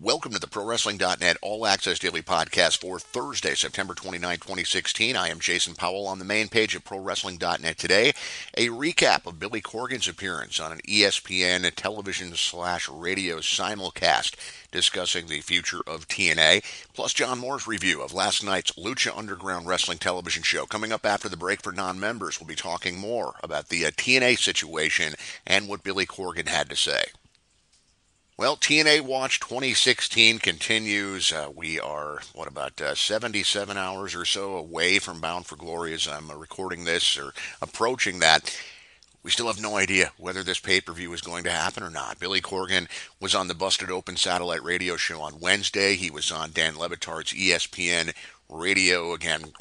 Welcome to the ProWrestling.net All Access Daily Podcast for Thursday, September 29, 2016. I am Jason Powell. On the main page of ProWrestling.net today, a recap of Billy Corgan's appearance on an ESPN television/radio simulcast discussing the future of TNA, plus John Moore's review of last night's Lucha Underground Wrestling television show. Coming up after the break for non-members, we'll be talking more about the TNA situation and what Billy Corgan had to say. Well, TNA Watch 2016 continues. We are, 77 hours or so away from Bound for Glory as I'm recording this, or approaching that. We still have no idea whether this pay-per-view is going to happen or not. Billy Corgan was on the Busted Open satellite radio show on Wednesday. He was on Dan Le Batard's ESPN radio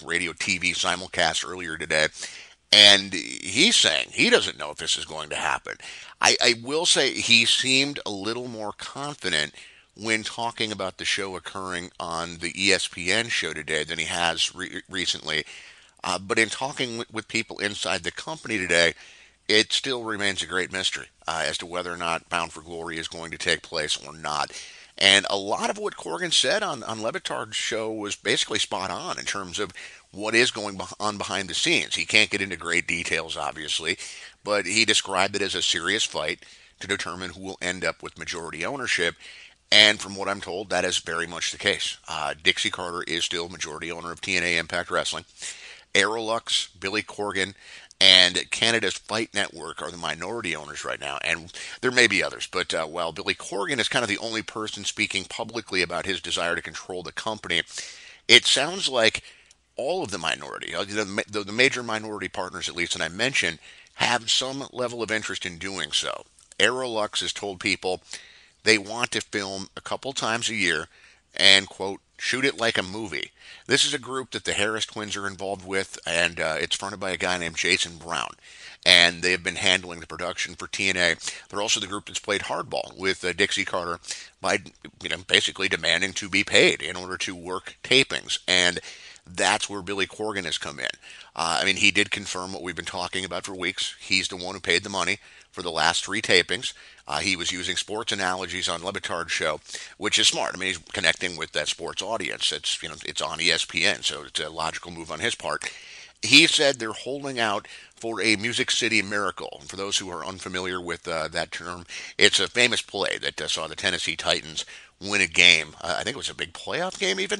TV simulcast earlier today. And he's saying he doesn't know if this is going to happen. I will say he seemed a little more confident when talking about the show occurring on the ESPN show today than he has recently. But in talking with people inside the company today, it still remains a great mystery as to whether or not Bound for Glory is going to take place or not. And a lot of what Corgan said on Le Batard's show was basically spot on in terms of what is going on behind the scenes. He can't get into great details, obviously, but he described it as a serious fight to determine who will end up with majority ownership. And from what I'm told, that is very much the case. Dixie Carter is still majority owner of TNA Impact Wrestling. Aerolux, Billy Corgan, and Canada's Fight Network are the minority owners right now, and there may be others, but while Billy Corgan is kind of the only person speaking publicly about his desire to control the company, it sounds like all of the minority, the major minority partners at least that I mentioned, have some level of interest in doing so. Aerolux has told people they want to film a couple times a year and, quote, shoot it like a movie. This is a group that the Harris twins are involved with, and it's fronted by a guy named Jason Brown. And they have been handling the production for TNA. They're also the group that's played hardball with Dixie Carter by, basically demanding to be paid in order to work tapings. And that's where Billy Corgan has come in. He did confirm what we've been talking about for weeks. He's the one who paid the money for the last three tapings. He was using sports analogies on Le Batard's show, which is smart. He's connecting with that sports audience. It's on ESPN, so it's a logical move on his part. He said they're holding out for a Music City Miracle. And for those who are unfamiliar with that term, it's a famous play that saw the Tennessee Titans win a game. I think it was a big playoff game even.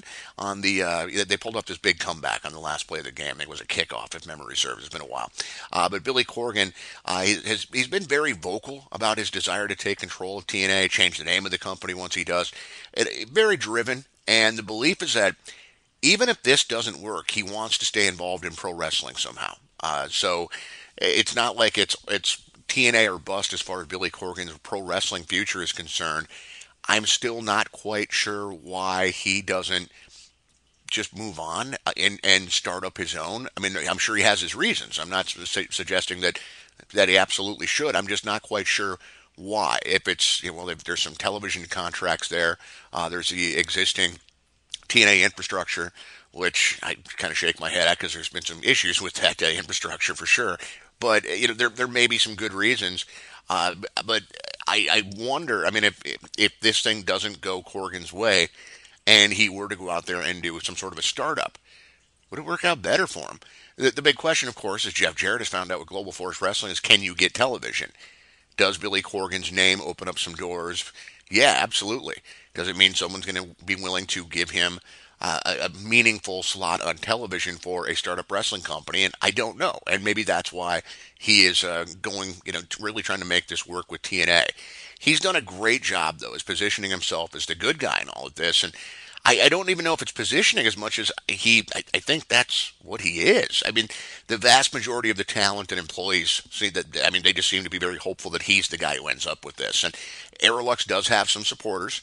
They pulled off this big comeback on the last play of the game. I think it was a kickoff, if memory serves. It's been a while. But Billy Corgan, he's been very vocal about his desire to take control of TNA, change the name of the company once he does. Very driven, and the belief is that even if this doesn't work, he wants to stay involved in pro wrestling somehow. So it's not like it's TNA or bust as far as Billy Corgan's pro wrestling future is concerned. I'm still not quite sure why he doesn't just move on and start up his own. I'm sure he has his reasons. I'm not suggesting that he absolutely should. I'm just not quite sure why. If it's, if there's some television contracts there, there's the existing TNA infrastructure, which I kind of shake my head at because there's been some issues with that infrastructure for sure. But there may be some good reasons. But I wonder. If this thing doesn't go Corgan's way, and he were to go out there and do some sort of a startup, would it work out better for him? The big question, of course, as Jeff Jarrett has found out with Global Force Wrestling, is can you get television? Does Billy Corgan's name open up some doors? Yeah, absolutely. Does it mean someone's going to be willing to give him a meaningful slot on television for a startup wrestling company? And I don't know. And maybe that's why he is going, really trying to make this work with TNA. He's done a great job, though, as positioning himself as the good guy in all of this. And I don't even know if it's positioning as much as I think that's what he is. The vast majority of the talent and employees see that. They just seem to be very hopeful that he's the guy who ends up with this. And Aerolux does have some supporters.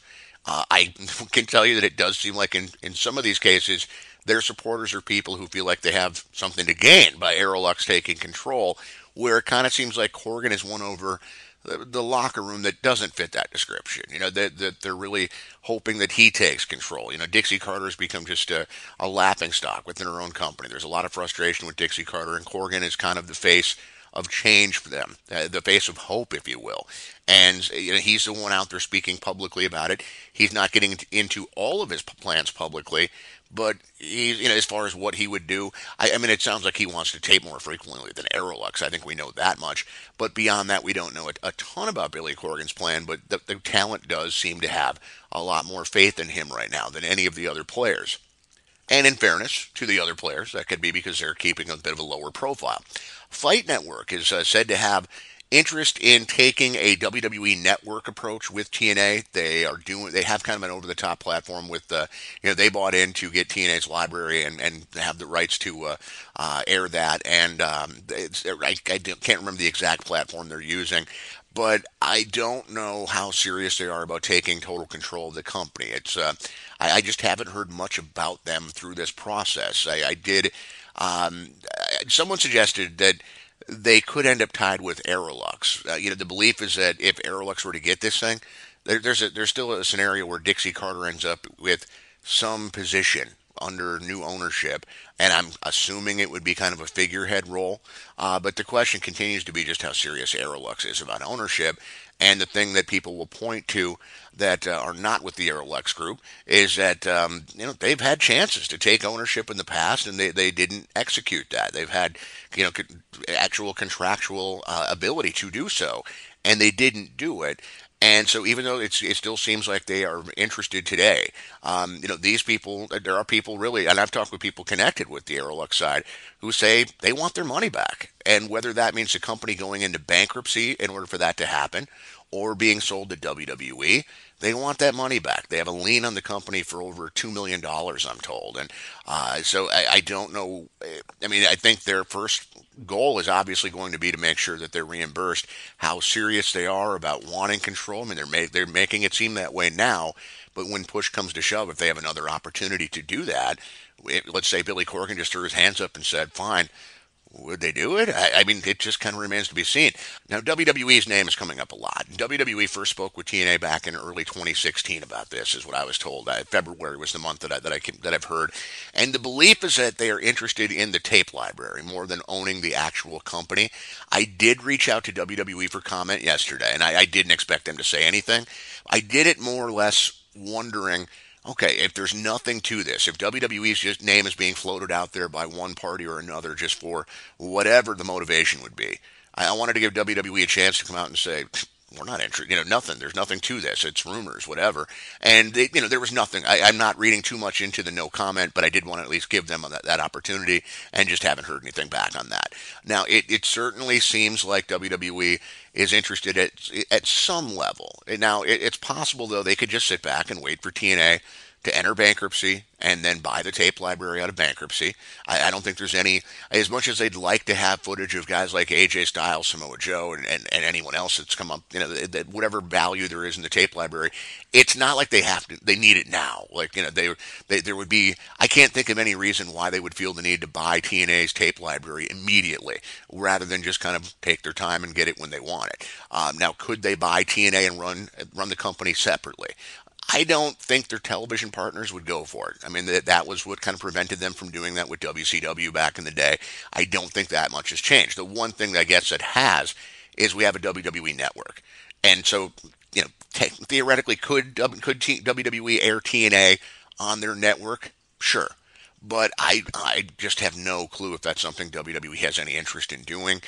I can tell you that it does seem like in some of these cases, their supporters are people who feel like they have something to gain by Aerolux taking control, where it kind of seems like Corgan has won over the locker room that doesn't fit that description. That they're really hoping that he takes control. Dixie Carter has become just a laughing stock within her own company. There's a lot of frustration with Dixie Carter, and Corgan is kind of the face of change for them, the face of hope, if you will. And he's the one out there speaking publicly about it. He's not getting into all of his plans publicly, but he's, as far as what he would do, I mean, it sounds like he wants to tape more frequently than Aerolux. I think we know that much. But beyond that, we don't know a ton about Billy Corgan's plan. But the talent does seem to have a lot more faith in him right now than any of the other players. And in fairness to the other players, that could be because they're keeping a bit of a lower profile. Fight Network is said to have interest in taking a WWE network approach with TNA. They have kind of an over the top platform with they bought in to get TNA's library and have the rights to air that. And I can't remember the exact platform they're using, but I don't know how serious they are about taking total control of the company. I just haven't heard much about them through this process. I did. Someone suggested that they could end up tied with Aerolux. The belief is that if Aerolux were to get this thing, there's still a scenario where Dixie Carter ends up with some position under new ownership, and I'm assuming it would be kind of a figurehead role. But the question continues to be just how serious Aerolux is about ownership. And the thing that people will point to that are not with the Aerolux group is that they've had chances to take ownership in the past, and they didn't execute that. They've had actual contractual ability to do so, and they didn't do it. And so, even though it still seems like they are interested today, these people, there are people really, and I've talked with people connected with the Aerolux side who say they want their money back. And whether that means the company going into bankruptcy in order for that to happen, or being sold to WWE, they want that money back. They have a lien on the company for over $2 million, I'm told. And so I don't know. I mean, I think their first goal is obviously going to be to make sure that they're reimbursed. How serious they are about wanting control, I mean, they're making it seem that way now. But when push comes to shove, if they have another opportunity to do that, let's say Billy Corgan just threw his hands up and said, fine, would they do it? I mean, it just kind of remains to be seen. Now, WWE's name is coming up a lot. WWE first spoke with TNA back in early 2016 about this, is what I was told. February was the month that I've heard, and the belief is that they are interested in the tape library more than owning the actual company. I did reach out to WWE for comment yesterday, and I didn't expect them to say anything. I did it more or less wondering, okay, if there's nothing to this, if WWE's name is being floated out there by one party or another just for whatever the motivation would be, I wanted to give WWE a chance to come out and say, we're not interested, nothing. There's nothing to this. It's rumors, whatever. And there was nothing. I'm not reading too much into the no comment, but I did want to at least give them that opportunity, and just haven't heard anything back on that. Now, it certainly seems like WWE is interested at some level. Now, it's possible though they could just sit back and wait for TNA to enter bankruptcy and then buy the tape library out of bankruptcy. I don't think there's any, as much as they'd like to have footage of guys like AJ Styles, Samoa Joe, and anyone else that's come up, that whatever value there is in the tape library, it's not like they need it now. Like, there would be, I can't think of any reason why they would feel the need to buy TNA's tape library immediately, rather than just kind of take their time and get it when they want it. Now, could they buy TNA and run the company separately? I don't think their television partners would go for it. I mean, that was what kind of prevented them from doing that with WCW back in the day. I don't think that much has changed. The one thing that I guess it has is we have a WWE network. And so, theoretically, could WWE air TNA on their network? Sure. But I just have no clue if that's something WWE has any interest in doing.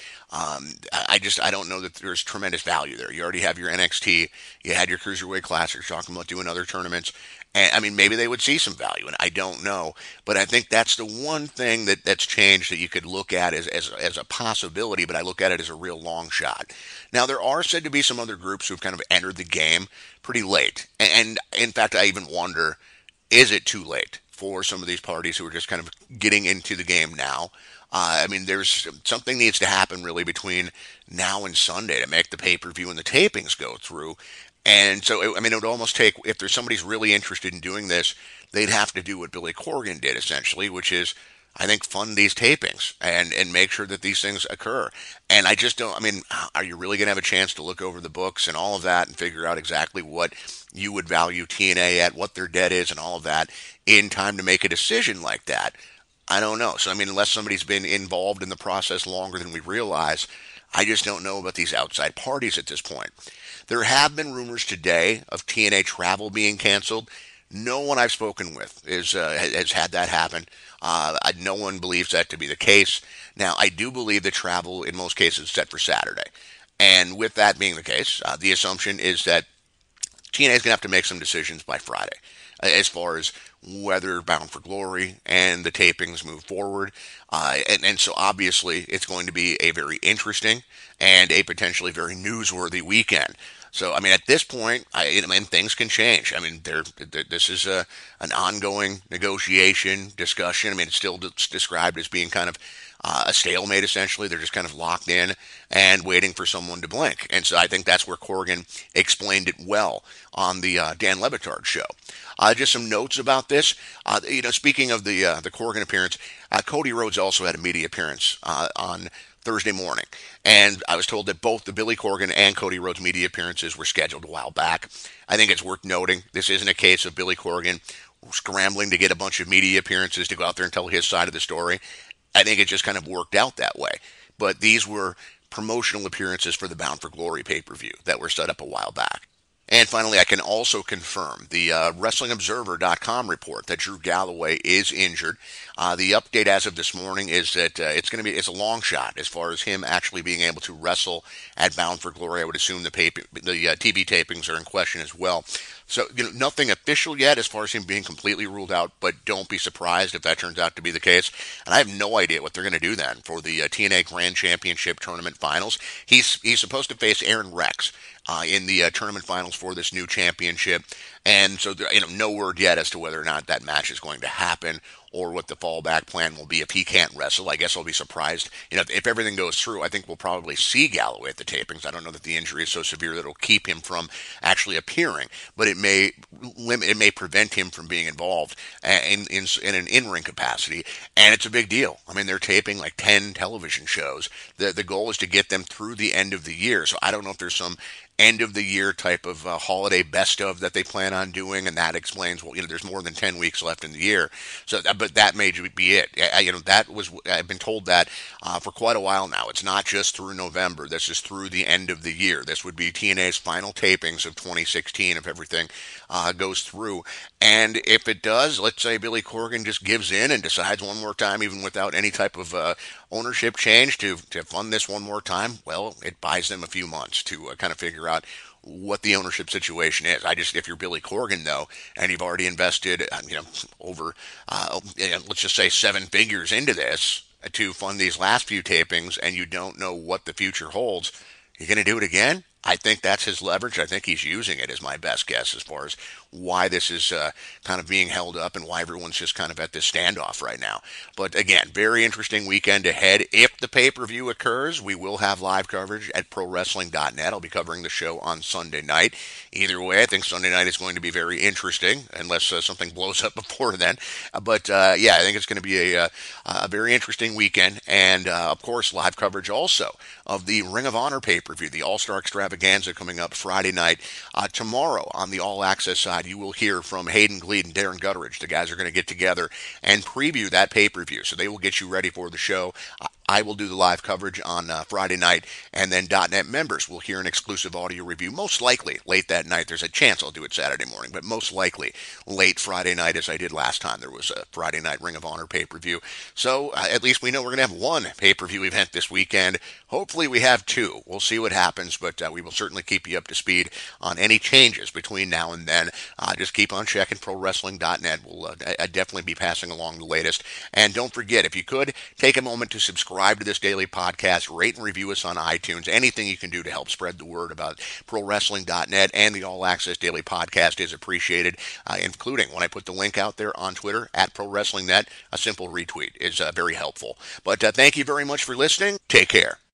I don't know that there's tremendous value there. You already have your NXT, you had your Cruiserweight Classic, talking about doing other tournaments. And I mean, maybe they would see some value, and I don't know. But I think that's the one thing that's changed that you could look at as a possibility, but I look at it as a real long shot. Now, there are said to be some other groups who've kind of entered the game pretty late. And in fact, I even wonder, is it too late for some of these parties who are just kind of getting into the game now? I mean, there's something needs to happen really between now and Sunday to make the pay-per-view and the tapings go through. And so, I mean, it would almost take, if there's somebody's really interested in doing this, they'd have to do what Billy Corgan did, essentially, which is, I think, fund these tapings and make sure that these things occur. And I just don't, I mean, are you really going to have a chance to look over the books and all of that and figure out exactly what you would value TNA at, what their debt is, and all of that in time to make a decision like that? I don't know. So, I mean, unless somebody's been involved in the process longer than we realize, I just don't know about these outside parties at this point. There have been rumors today of TNA travel being canceled. No one I've spoken with has had that happen. No one believes that to be the case. Now, I do believe that travel in most cases is set for Saturday. And with that being the case, the assumption is that TNA is going to have to make some decisions by Friday as far as whether Bound for Glory and the tapings move forward. And so obviously it's going to be a very interesting and a potentially very newsworthy weekend. So, I mean, at this point, I mean, things can change. I mean, this is an ongoing negotiation, discussion. I mean, it's still described as being kind of a stalemate, essentially. They're just kind of locked in and waiting for someone to blink. And so I think that's where Corgan explained it well on the Dan Le Batard show. Just some notes about this. Speaking of the Corgan appearance, Cody Rhodes also had a media appearance on Thursday morning. And I was told that both the Billy Corgan and Cody Rhodes media appearances were scheduled a while back. I think it's worth noting this isn't a case of Billy Corgan scrambling to get a bunch of media appearances to go out there and tell his side of the story. I think it just kind of worked out that way. But these were promotional appearances for the Bound for Glory pay-per-view that were set up a while back. And finally, I can also confirm the WrestlingObserver.com report that Drew Galloway is injured. The update as of this morning is that it's a long shot as far as him actually being able to wrestle at Bound for Glory. I would assume the TV tapings are in question as well. So, nothing official yet as far as him being completely ruled out, but don't be surprised if that turns out to be the case. And I have no idea what they're going to do then for the TNA Grand Championship Tournament Finals. He's supposed to face Aaron Rex in the tournament finals for this new championship. And so, no word yet as to whether or not that match is going to happen or what the fallback plan will be if he can't wrestle. I guess I'll be surprised. If everything goes through, I think we'll probably see Galloway at the tapings. I don't know that the injury is so severe that it'll keep him from actually appearing, but it may prevent him from being involved in an in-ring capacity. And it's a big deal. I mean, they're taping like 10 television shows. The goal is to get them through the end of the year. So I don't know if there's some end of the year type of holiday best of that they plan on doing, and that explains, well, there's more than 10 weeks left in the year. So, but that may be it. I've been told that for quite a while now. It's not just through November. This is through the end of the year. This would be TNA's final tapings of 2016 if everything goes through. And if it does, let's say Billy Corgan just gives in and decides one more time, even without any type of ownership change, to fund this one more time, well, it buys them a few months to kind of figure out what the ownership situation is. If you're Billy Corgan though, and you've already invested, over, let's just say 7 figures into this to fund these last few tapings, and you don't know what the future holds, you're going to do it again? I think that's his leverage. I think he's using it, is my best guess as far as why this is kind of being held up and why everyone's just kind of at this standoff right now. But again, very interesting weekend ahead. If the pay-per-view occurs, we will have live coverage at ProWrestling.net. I'll be covering the show on Sunday night. Either way, I think Sunday night is going to be very interesting, unless something blows up before then. But I think it's going to be a very interesting weekend. And of course, live coverage also of the Ring of Honor pay-per-view, the All-Star Extravaganza, coming up Friday night. Tomorrow on the All Access side, you will hear from Hayden Gleed and Darren Gutteridge. The guys are going to get together and preview that pay-per-view, so they will get you ready for the show. I will do the live coverage on Friday night, and then .net members will hear an exclusive audio review, most likely late that night. There's a chance I'll do it Saturday morning, but most likely late Friday night, as I did last time. There was a Friday night Ring of Honor pay-per-view. So at least we know we're going to have one pay-per-view event this weekend. Hopefully we have 2. We'll see what happens, but we will certainly keep you up to speed on any changes between now and then. Just keep on checking ProWrestling.net. We'll definitely be passing along the latest. And don't forget, if you could, take a moment to subscribe to this daily podcast, rate and review us on iTunes. Anything you can do to help spread the word about ProWrestling.net and the All Access Daily Podcast is appreciated, including when I put the link out there on Twitter at ProWrestlingNet. A simple retweet is very helpful. But thank you very much for listening. Take care.